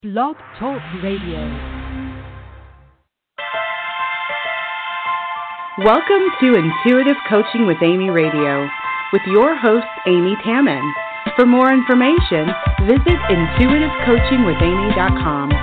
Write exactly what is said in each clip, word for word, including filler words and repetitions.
Blog Talk Radio. Welcome to Intuitive Coaching with Amy Radio with your host, Amy Tamman. For more information, visit intuitive coaching with amy dot com.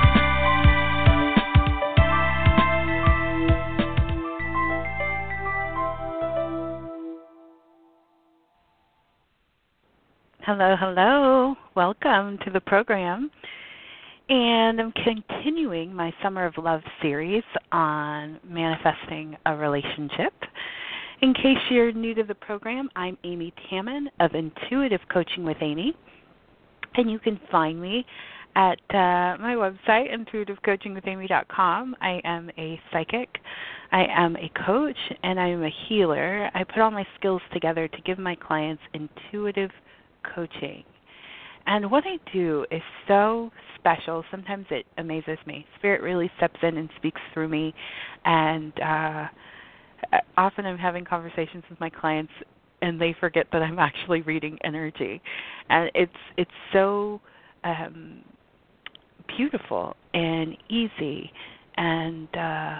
Hello, hello. Welcome to the program. And I'm continuing my Summer of Love series on manifesting a relationship. In case you're new to the program, I'm Amy Tamman of Intuitive Coaching with Amy. And you can find me at uh, my website, intuitive coaching with amy dot com. I am a psychic, I am a coach, and I am a healer. I put all my skills together to give my clients intuitive coaching. And what I do is so special. Sometimes it amazes me. Spirit really steps in and speaks through me. And uh, often I'm having conversations with my clients, and they forget that I'm actually reading energy. And it's it's so um, beautiful and easy and uh,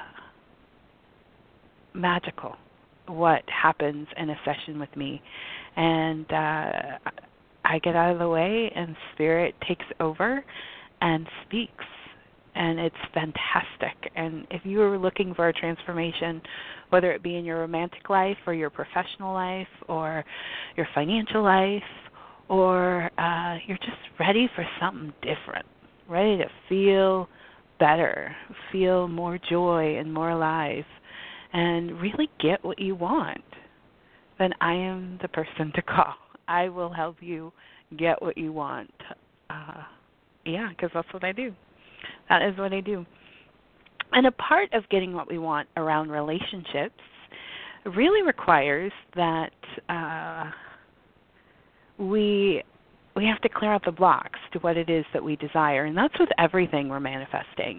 magical what happens in a session with me. And uh, I get out of the way, and Spirit takes over and speaks, and it's fantastic. And if you are looking for a transformation, whether it be in your romantic life or your professional life or your financial life, or uh, you're just ready for something different, ready to feel better, feel more joy and more alive, and really get what you want, then I am the person to call. I will help you get what you want. Uh, yeah, because that's what I do. That is what I do. And a part of getting what we want around relationships really requires that uh, we we have to clear out the blocks to what it is that we desire, and that's with everything we're manifesting.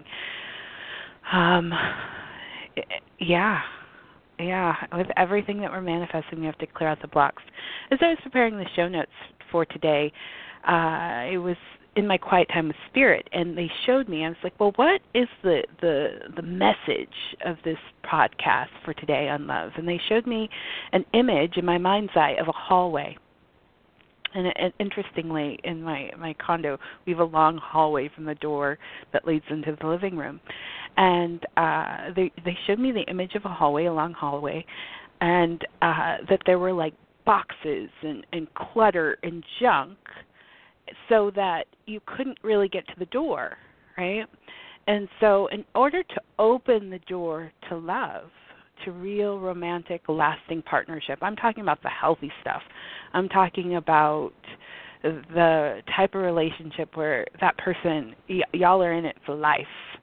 Um, yeah. Yeah, with everything that we're manifesting, we have to clear out the blocks. As I was preparing the show notes for today, uh, it was in my quiet time with Spirit, and they showed me. I was like, well, what is the, the the message of this podcast for today on love? And they showed me an image in my mind's eye of a hallway. And, and interestingly, in my, my condo, we have a long hallway from the door that leads into the living room. And uh, they they showed me the image of a hallway, a long hallway, and uh, that there were like boxes and, and clutter and junk, so that you couldn't really get to the door, right? And so in order to open the door to love, to real romantic, lasting partnership, I'm talking about the healthy stuff. I'm talking about the type of relationship where that person, y- y'all are in it for life.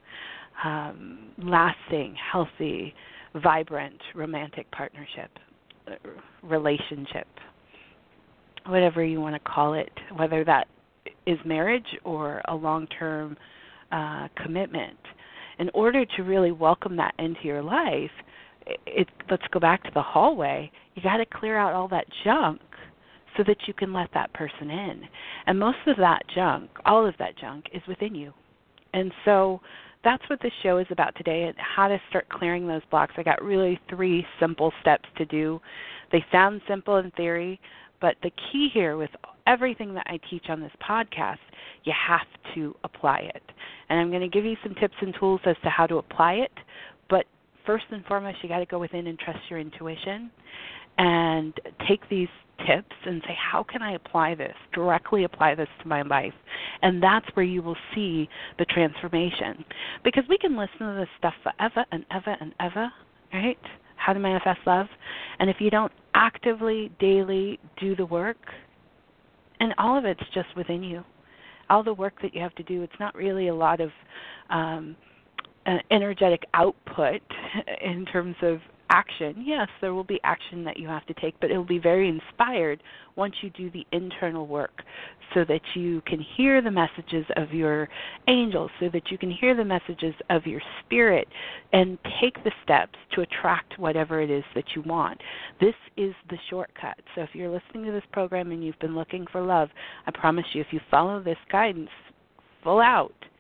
Um, lasting, healthy, vibrant, romantic partnership, uh, relationship, whatever you want to call it, whether that is marriage or a long-term uh, commitment. In order to really welcome that into your life, it, it, let's go back to the hallway. You got to clear out all that junk so that you can let that person in. And most of that junk, all of that junk, is within you. And so that's what this show is about today, and how to start clearing those blocks. I got really three simple steps to do. They sound simple in theory, but the key here with everything that I teach on this podcast, you have to apply it. And I'm going to give you some tips and tools as to how to apply it, but first and foremost, you got to go within and trust your intuition and take these tips and say, how can I apply this, directly apply this to my life? And that's where you will see the transformation. Because we can listen to this stuff forever and ever and ever, right? How to manifest love. And if you don't actively, daily do the work, and all of it's just within you, all the work that you have to do, it's not really a lot of um, uh, energetic output in terms of action. Yes, there will be action that you have to take, but it will be very inspired once you do the internal work so that you can hear the messages of your angels, so that you can hear the messages of your spirit and take the steps to attract whatever it is that you want. This is the shortcut. So if you're listening to this program and you've been looking for love, I promise you, if you follow this guidance full out,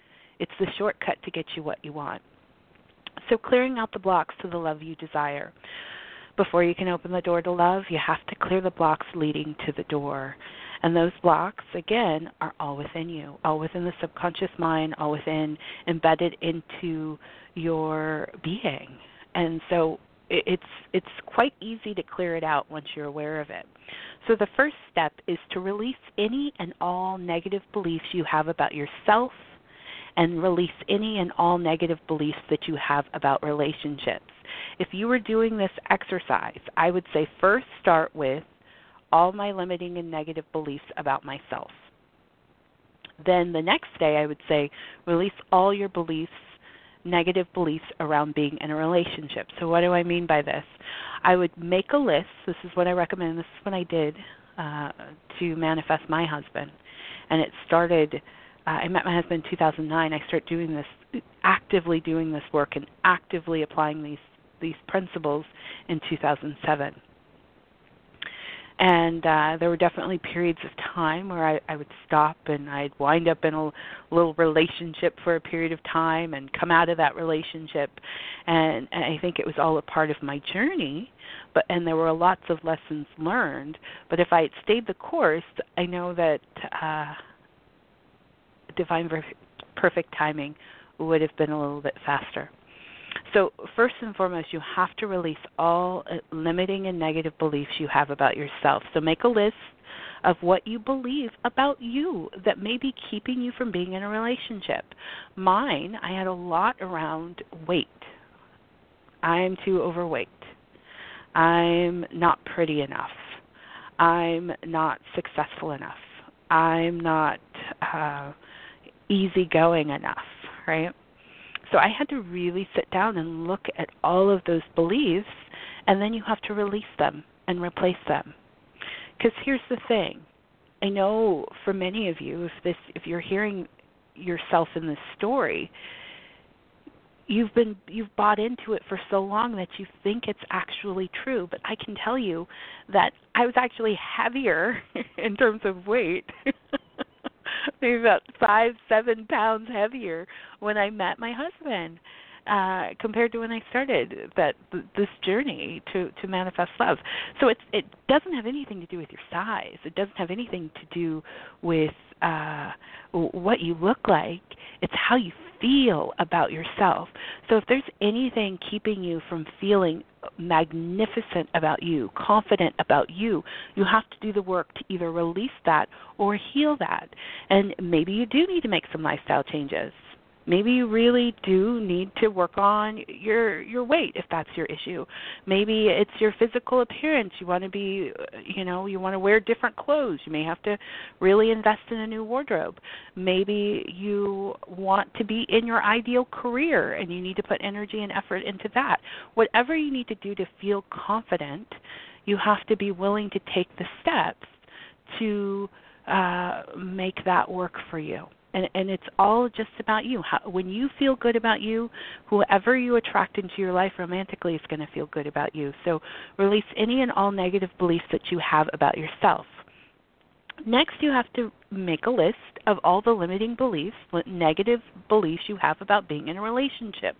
It's the shortcut to get you what you want. So clearing out the blocks to the love you desire. Before you can open the door to love, you have to clear the blocks leading to the door. And those blocks, again, are all within you, all within the subconscious mind, all within, embedded into your being. And so it's it's quite easy to clear it out once you're aware of it. So the first step is to release any and all negative beliefs you have about yourself, and release any and all negative beliefs that you have about relationships. If you were doing this exercise, I would say first start with all my limiting and negative beliefs about myself. Then the next day I would say release all your beliefs, negative beliefs around being in a relationship. So what do I mean by this? I would make a list. This is what I recommend. This is what I did uh, to manifest my husband. And it started, uh, I met my husband in two thousand nine. I started doing this, actively doing this work and actively applying these, these principles in two thousand seven. And uh, there were definitely periods of time where I, I would stop and I'd wind up in a little relationship for a period of time and come out of that relationship. And, and I think it was all a part of my journey, but and there were lots of lessons learned. But if I had stayed the course, I know that uh, divine perfect timing would have been a little bit faster. So first and foremost, you have to release all limiting and negative beliefs you have about yourself. So make a list of what you believe about you that may be keeping you from being in a relationship. Mine, I had a lot around weight. I'm too overweight. I'm not pretty enough. I'm not successful enough. I'm not uh, easygoing enough, right? So I had to really sit down and look at all of those beliefs, and then you have to release them and replace them. Because here's the thing. I know for many of you, if this, if you're hearing yourself in this story, you've been you've bought into it for so long that you think it's actually true. But I can tell you that I was actually heavier in terms of weight. Maybe about five, seven pounds heavier when I met my husband uh, compared to when I started that this journey to, to manifest love. So it's, it doesn't have anything to do with your size. It doesn't have anything to do with uh, what you look like. It's how you feel about yourself. So if there's anything keeping you from feeling magnificent about you, confident about you, you have to do the work to either release that or heal that. And maybe you do need to make some lifestyle changes. Maybe you really do need to work on your your weight if that's your issue. Maybe it's your physical appearance. You want to be, you know, you want to wear different clothes. You may have to really invest in a new wardrobe. Maybe you want to be in your ideal career and you need to put energy and effort into that. Whatever you need to do to feel confident, you have to be willing to take the steps to uh, make that work for you. And, and it's all just about you. How, when you feel good about you, whoever you attract into your life romantically is going to feel good about you. So release any and all negative beliefs that you have about yourself. Next, you have to make a list of all the limiting beliefs, negative beliefs you have about being in a relationship.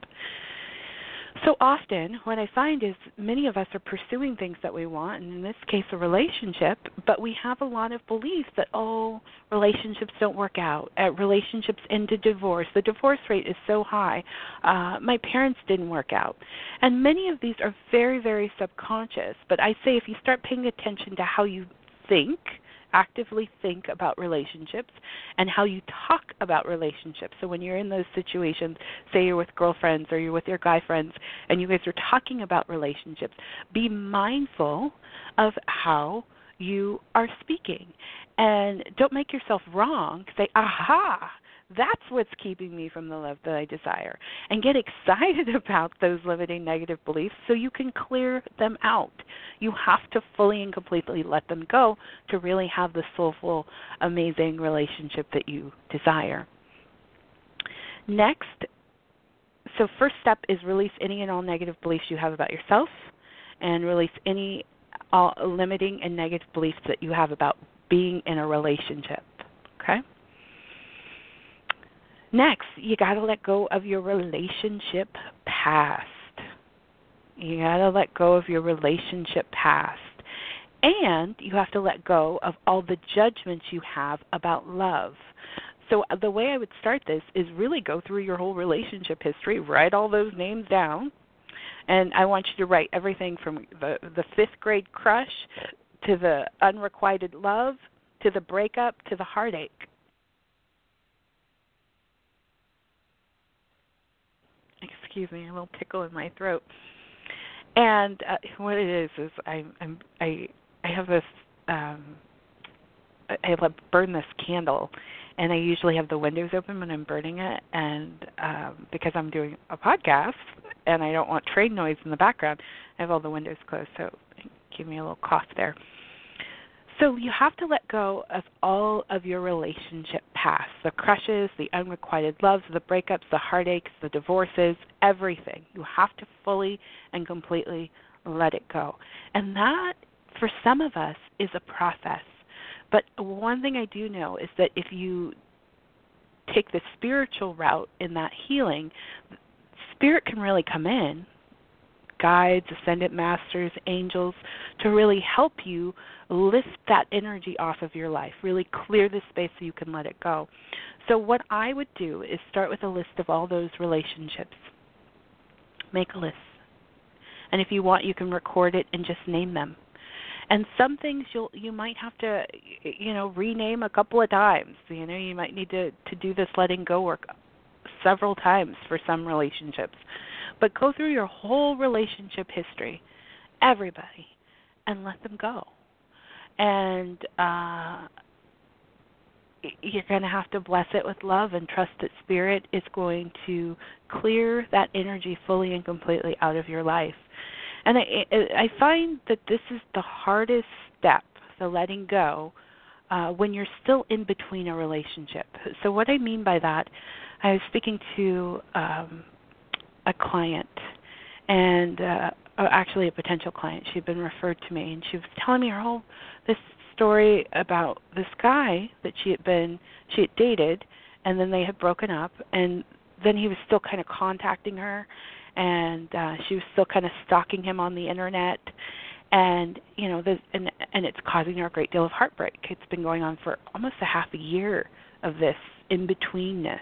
So often, what I find is many of us are pursuing things that we want, and in this case, a relationship, but we have a lot of beliefs that, oh, relationships don't work out. Uh, relationships end in divorce. The divorce rate is so high. Uh, my parents didn't work out. And many of these are very, very subconscious, but I say if you start paying attention to how you think, actively think about relationships and how you talk about relationships. So when you're in those situations, say you're with girlfriends or you're with your guy friends and you guys are talking about relationships, be mindful of how you are speaking. And don't make yourself wrong. Say, aha, that's what's keeping me from the love that I desire. And get excited about those limiting negative beliefs so you can clear them out. You have to fully and completely let them go to really have the soulful, amazing relationship that you desire. Next, so first step is release any and all negative beliefs you have about yourself and release any all limiting and negative beliefs that you have about being in a relationship. Okay? Next, you got to let go of your relationship past. You got to let go of your relationship past. And you have to let go of all the judgments you have about love. So the way I would start this is really go through your whole relationship history, write all those names down, and I want you to write everything from the, the fifth grade crush to the unrequited love to the breakup to the heartache. Excuse me, a little tickle in my throat. And uh, what it is is I I'm, I I have this um, I have to burn this candle, and I usually have the windows open when I'm burning it, and um, because I'm doing a podcast and I don't want train noise in the background, I have all the windows closed, so give me a little cough there. So you have to let go of all of your relationship past, the crushes, the unrequited loves, the breakups, the heartaches, the divorces, everything. You have to fully and completely let it go. And that, for some of us, is a process. But one thing I do know is that if you take the spiritual route in that healing, spirit can really come in, guides, ascended masters, angels, to really help you lift that energy off of your life, really clear the space so you can let it go. So what I would do is start with a list of all those relationships. Make a list. And if you want, you can record it and just name them. And some things you'll you might have to, you know, rename a couple of times. You know, you might need to, to do this letting go work several times for some relationships. But go through your whole relationship history, everybody, and let them go. And uh, you're going to have to bless it with love and trust that Spirit is going to clear that energy fully and completely out of your life. And I, I find that this is the hardest step, the letting go, uh, when you're still in between a relationship. So what I mean by that, I was speaking to um, a client, and uh, actually a potential client. She'd been referred to me, and she was telling me her whole this story about this guy that she had been she had dated, and then they had broken up, and then he was still kind of contacting her, and uh, she was still kind of stalking him on the internet, and you know, this, and and it's causing her a great deal of heartbreak. It's been going on for almost a half a year of this in betweenness,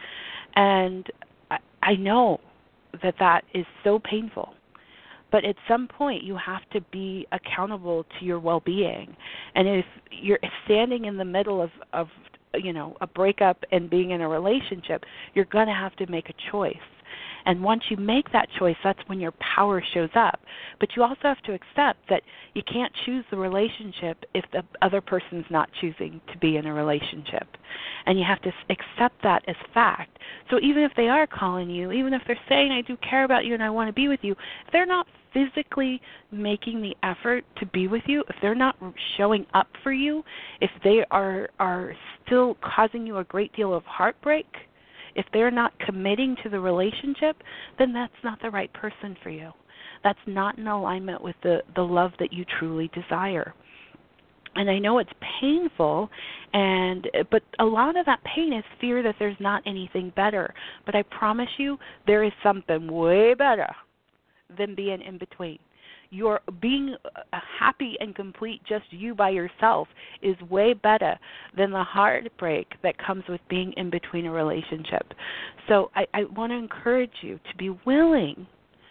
and I, I know that that is so painful. But at some point, you have to be accountable to your well-being. And if you're standing in the middle of, of you know, a breakup and being in a relationship, you're going to have to make a choice. And once you make that choice, that's when your power shows up. But you also have to accept that you can't choose the relationship if the other person's not choosing to be in a relationship. And you have to accept that as fact. So even if they are calling you, even if they're saying, I do care about you and I want to be with you, if they're not physically making the effort to be with you, if they're not showing up for you, if they are are still causing you a great deal of heartbreak, if they're not committing to the relationship, then that's not the right person for you. That's not in alignment with the, the love that you truly desire. And I know it's painful, and but a lot of that pain is fear that there's not anything better. But I promise you, there is something way better than being in between. You're being happy and complete, just you by yourself, is way better than the heartbreak that comes with being in between a relationship. So I, I want to encourage you to be willing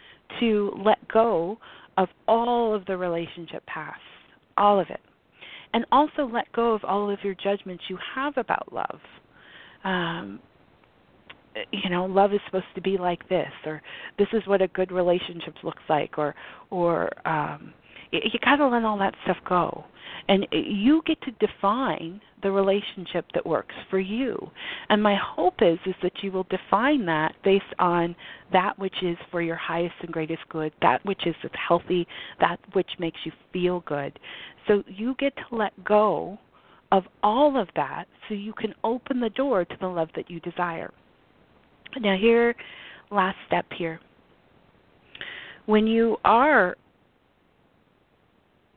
to let go of all of the relationship past, all of it. And also let go of all of your judgments you have about love. Um, you know, love is supposed to be like this, or this is what a good relationship looks like, or, or um, you, you got to let all that stuff go. And you get to define the relationship that works for you. And my hope is, is that you will define that based on that which is for your highest and greatest good, that which is healthy, that which makes you feel good. So you get to let go of all of that so you can open the door to the love that you desire. Now here, last step here. When you are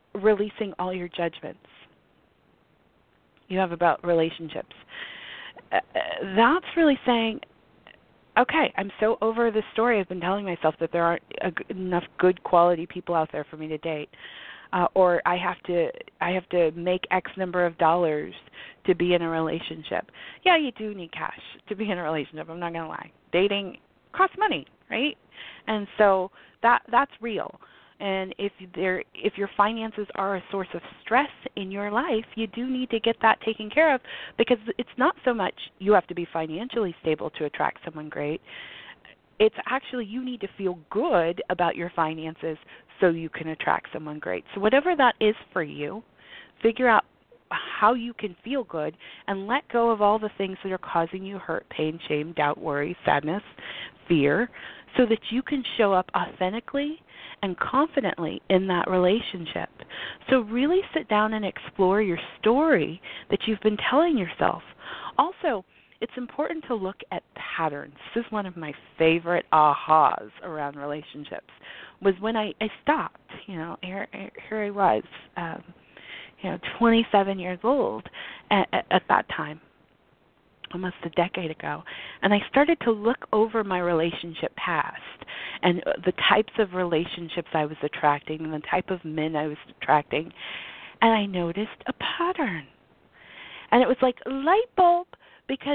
releasing all your judgments you have about relationships, uh, that's really saying, okay, I'm so over this story I've been telling myself that there aren't a, enough good quality people out there for me to date. Uh, or I have to I have to make X number of dollars to be in a relationship. Yeah, you do need cash to be in a relationship. I'm not going to lie. Dating costs money, right? And so that that's real. And if there if your finances are a source of stress in your life, you do need to get that taken care of, because it's not so much you have to be financially stable to attract someone great. It's actually you need to feel good about your finances so you can attract someone great. So whatever that is for you, figure out how you can feel good and let go of all the things that are causing you hurt, pain, shame, doubt, worry, sadness, fear, so that you can show up authentically and confidently in that relationship. So really sit down and explore your story that you've been telling yourself. Also, it's important to look at patterns. This is one of my favorite ahas around relationships, was when I, I stopped. You know, here, here I was, um, you know, twenty-seven years old at, at, at that time, almost a decade ago, and I started to look over my relationship past and the types of relationships I was attracting and the type of men I was attracting, and I noticed a pattern. And it was like a light bulb, because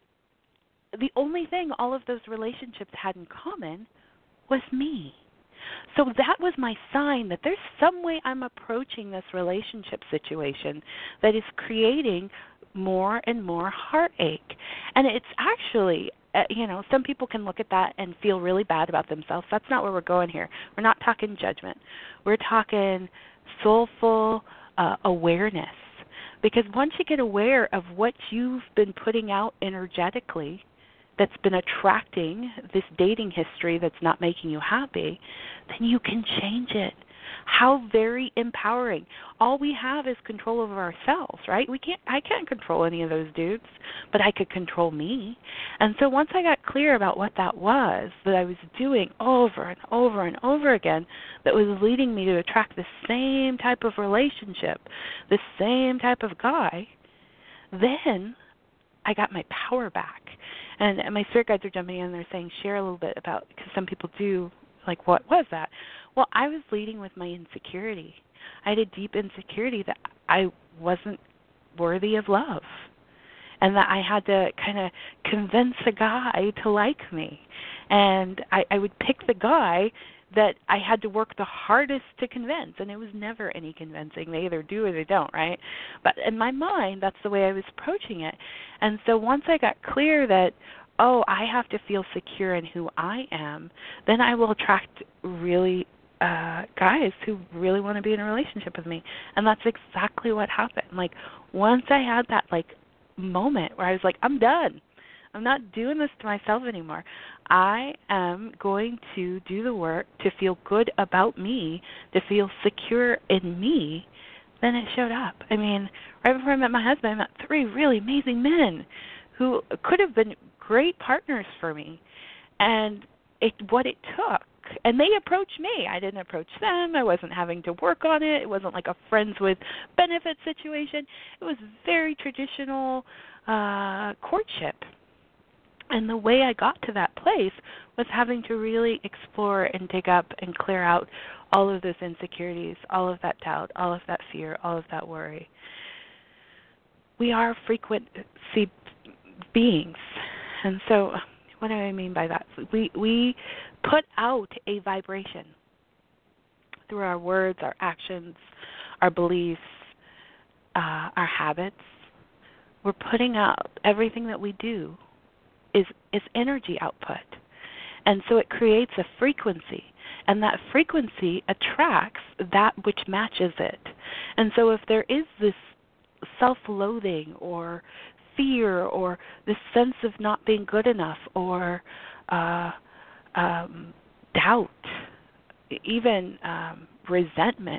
the only thing all of those relationships had in common was me. So that was my sign that there's some way I'm approaching this relationship situation that is creating more and more heartache. And it's actually, uh, you know, some people can look at that and feel really bad about themselves. That's not where we're going here. We're not talking judgment. We're talking soulful uh, awareness. Because once you get aware of what you've been putting out energetically that's been attracting this dating history that's not making you happy, then you can change it. How very empowering. All we have is control over ourselves, right? We can't I can't control any of those dudes, but I could control me. And so once I got clear about what that was that I was doing over and over and over again, that was leading me to attract the same type of relationship, the same type of guy, then I got my power back. And, and my spirit guides are jumping in, they're saying share a little bit about, because some people do, like, what was that? Well, I was leading with my insecurity. I had a deep insecurity that I wasn't worthy of love, and that I had to kind of convince a guy to like me. And I, I would pick the guy that I had to work the hardest to convince, and it was never any convincing. They either do or they don't, right? But in my mind, that's the way I was approaching it. And so once I got clear that, oh, I have to feel secure in who I am, then I will attract really uh, guys who really want to be in a relationship with me. And that's exactly what happened. Like, once I had that, like, moment where I was like, I'm done. I'm not doing this to myself anymore. I am going to do the work to feel good about me, to feel secure in me. Then it showed up. I mean, right before I met my husband, I met three really amazing men who could have been great partners for me. And it, what it took, and they approached me. I didn't approach them. I wasn't having to work on it. It wasn't like a friends with benefits situation. It was very traditional uh, courtship. And the way I got to that place was having to really explore and dig up and clear out all of those insecurities, all of that doubt, all of that fear, all of that worry. We are frequency beings. And so what do I mean by that? We we put out a vibration through our words, our actions, our beliefs, uh, our habits. We're putting out everything that we do is is energy output. And so it creates a frequency, and that frequency attracts that which matches it. And so if there is this self-loathing or fear or this sense of not being good enough or uh, um, doubt, even um, resentment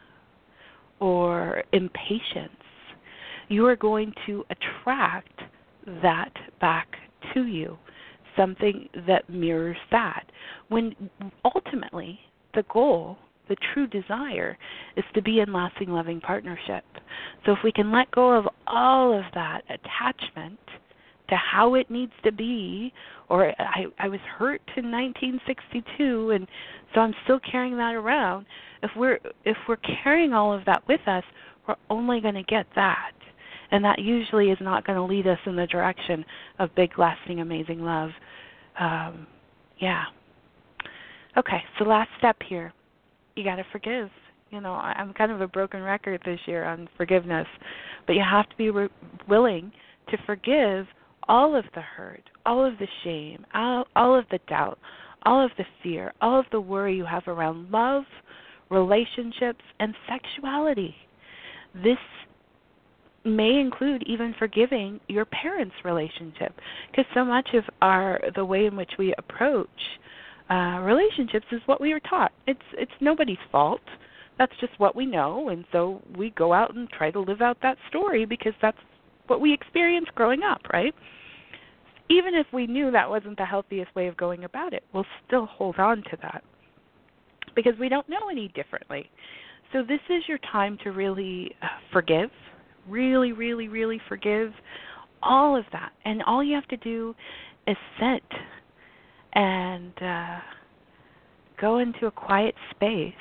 or impatience, you are going to attract that back to you, something that mirrors that. When ultimately the goal, the true desire, is to be in lasting, loving partnership. So if we can let go of all of that attachment to how it needs to be, or I, I was hurt in nineteen sixty-two, and so I'm still carrying that around. If we're if we're carrying all of that with us, we're only going to get that. And that usually is not going to lead us in the direction of big, lasting, amazing love. Um, yeah. Okay, so last step here. You got to forgive. You know, I'm kind of a broken record this year on forgiveness, but you have to be re- willing to forgive all of the hurt, all of the shame, all, all of the doubt, all of the fear, all of the worry you have around love, relationships, and sexuality. This may include even forgiving your parents' relationship, because so much of our the way in which we approach uh, relationships is what we were taught. It's it's nobody's fault. That's just what we know, and so we go out and try to live out that story because that's what we experienced growing up, right? Even if we knew that wasn't the healthiest way of going about it, we'll still hold on to that because we don't know any differently. So this is your time to really uh, forgive, really, really, really forgive all of that. And all you have to do is sit and uh, go into a quiet space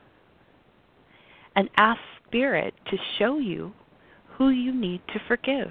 and ask Spirit to show you who you need to forgive.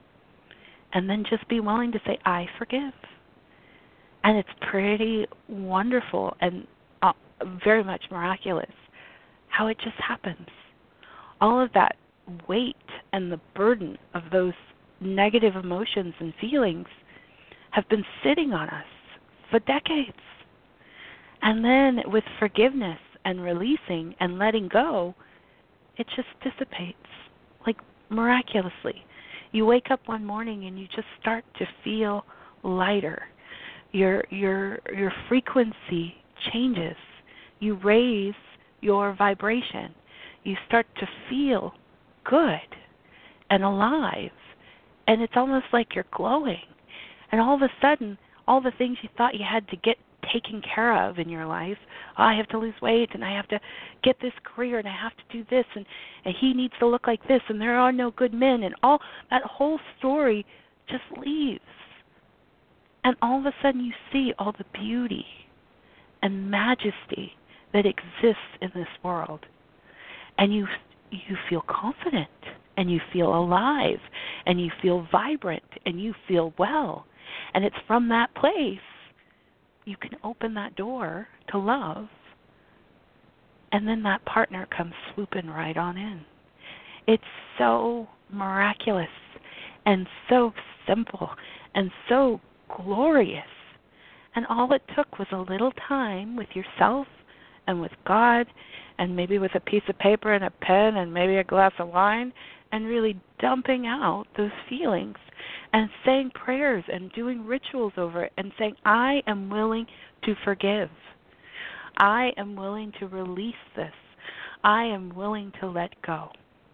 And then just be willing to say, I forgive. And it's pretty wonderful and uh, very much miraculous how it just happens. All of that weight and the burden of those negative emotions and feelings have been sitting on us for decades. And then with forgiveness and releasing and letting go, it just dissipates, like miraculously. You wake up one morning and you just start to feel lighter. Your your your frequency changes. You raise your vibration. You start to feel good and alive. And it's almost like you're glowing. And all of a sudden, all the things you thought you had to get taken care of in your life, oh, I have to lose weight and I have to get this career and I have to do this and, and he needs to look like this and there are no good men, and all that whole story just leaves. And all of a sudden you see all the beauty and majesty that exists in this world. And you you feel confident and you feel alive and you feel vibrant and you feel well. And it's from that place you can open that door to love, and then that partner comes swooping right on in. It's so miraculous and so simple and so glorious. And all it took was a little time with yourself and with God, and maybe with a piece of paper and a pen and maybe a glass of wine, and really dumping out those feelings and saying prayers and doing rituals over it and saying, I am willing to forgive. I am willing to release this. I am willing to let go.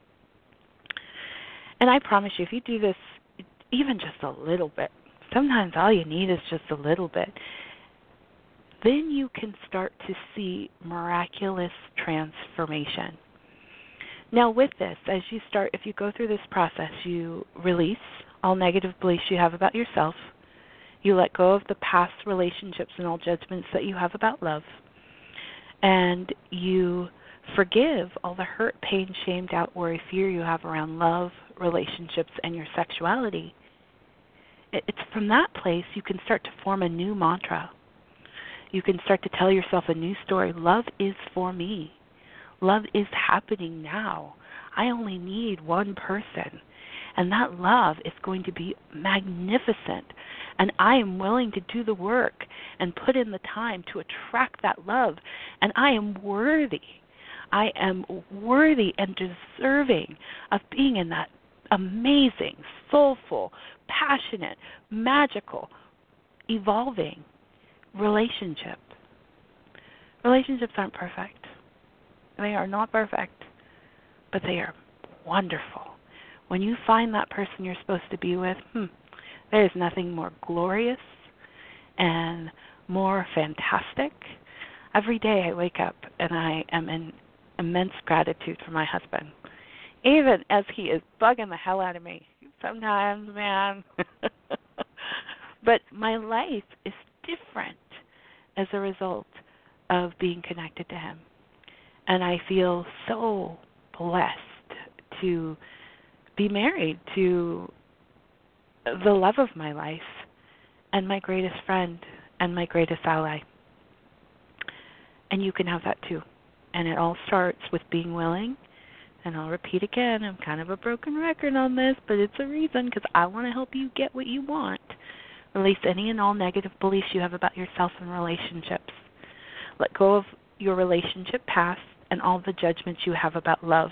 And I promise you, if you do this even just a little bit, sometimes all you need is just a little bit, then you can start to see miraculous transformation. Now with this, as you start, if you go through this process, you release all negative beliefs you have about yourself. You let go of the past relationships and all judgments that you have about love. And you forgive all the hurt, pain, shame, doubt, worry, fear you have around love, relationships, and your sexuality. It's from that place you can start to form a new mantra. You can start to tell yourself a new story. Love is for me. Love is happening now. I only need one person. And that love is going to be magnificent. And I am willing to do the work and put in the time to attract that love. And I am worthy. I am worthy and deserving of being in that amazing, soulful, passionate, magical, evolving relationship. Relationships aren't perfect. They are not perfect, but they are wonderful. When you find that person you're supposed to be with, hmm, there is nothing more glorious and more fantastic. Every day I wake up and I am in immense gratitude for my husband, even as he is bugging the hell out of me. Sometimes, man, But my life is different as a result of being connected to him. And I feel so blessed to be married to the love of my life and my greatest friend and my greatest ally. And you can have that too. And it all starts with being willing. And I'll repeat again, I'm kind of a broken record on this, but it's a reason, because I want to help you get what you want. Release any and all negative beliefs you have about yourself and relationships. Let go of your relationship past and all the judgments you have about love.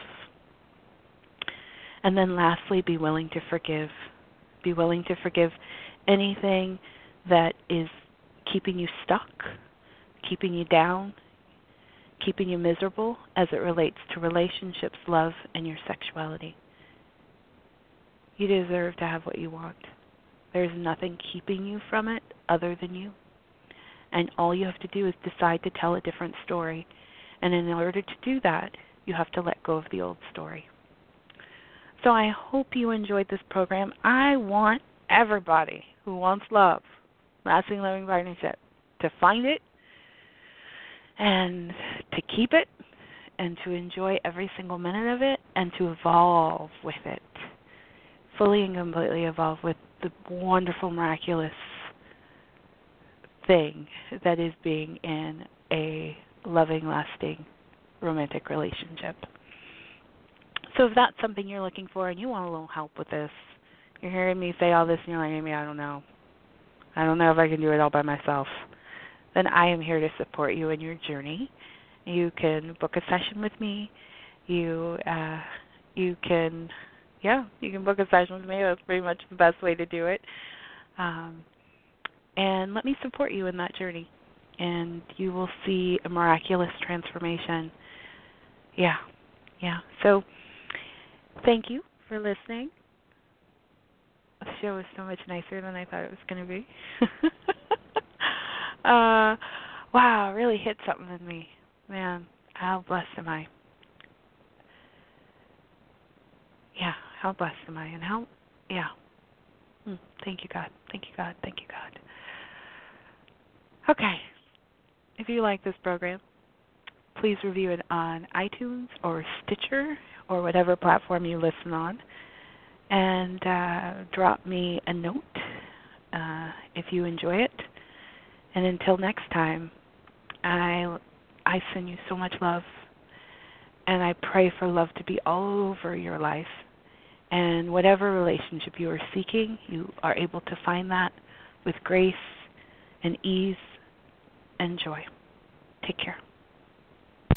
And then lastly, be willing to forgive. Be willing to forgive anything that is keeping you stuck, keeping you down, keeping you miserable as it relates to relationships, love, and your sexuality. You deserve to have what you want. There's nothing keeping you from it other than you. And all you have to do is decide to tell a different story. And in order to do that, you have to let go of the old story. So I hope you enjoyed this program. I want everybody who wants love, lasting loving partnership, to find it and to keep it and to enjoy every single minute of it and to evolve with it, fully and completely evolve with the wonderful, miraculous thing that is being in a loving, lasting, romantic relationship. So if that's something you're looking for and you want a little help with this, you're hearing me say all this and you're like, Amy, I don't know. I don't know if I can do it all by myself. Then I am here to support you in your journey. You can book a session with me. You uh, you can, yeah, you can book a session with me. That's pretty much the best way to do it. Um, and let me support you in that journey. And you will see a miraculous transformation. Yeah, yeah. So thank you for listening. The show was so much nicer than I thought it was going to be. uh, wow, it really hit something in me. Man, how blessed am I? Yeah, how blessed am I? And how, yeah. Mm, thank you, God. Thank you, God. Thank you, God. Okay. If you like this program, please review it on iTunes or Stitcher or whatever platform you listen on. And uh, drop me a note uh, if you enjoy it. And until next time, I, I send you so much love. And I pray for love to be all over your life. And whatever relationship you are seeking, you are able to find that with grace and ease and joy. Take care.